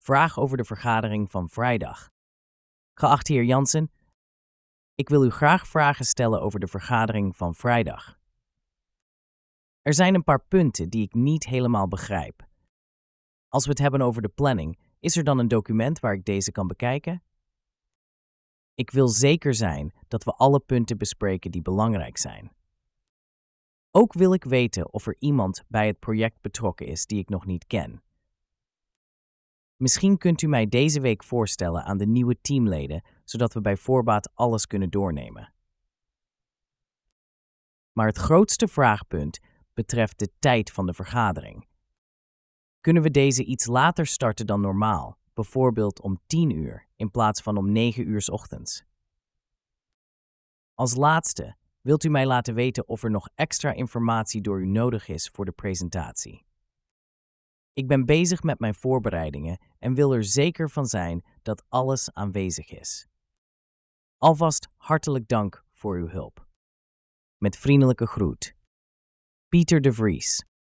Vraag over de vergadering van vrijdag. Geachte heer Jansen, ik wil u graag vragen stellen over de vergadering van vrijdag. Er zijn een paar punten die ik niet helemaal begrijp. Als we het hebben over de planning, is er dan een document waar ik deze kan bekijken? Ik wil zeker zijn dat we alle punten bespreken die belangrijk zijn. Ook wil ik weten of er iemand bij het project betrokken is die ik nog niet ken. Misschien kunt u mij deze week voorstellen aan de nieuwe teamleden, zodat we bij voorbaat alles kunnen doornemen. Maar het grootste vraagpunt betreft de tijd van de vergadering. Kunnen we deze iets later starten dan normaal, bijvoorbeeld om 10 uur in plaats van om 9 uur 's ochtends? Als laatste, wilt u mij laten weten of er nog extra informatie door u nodig is voor de presentatie? Ik ben bezig met mijn voorbereidingen en wil er zeker van zijn dat alles aanwezig is. Alvast hartelijk dank voor uw hulp. Met vriendelijke groet, Pieter de Vries.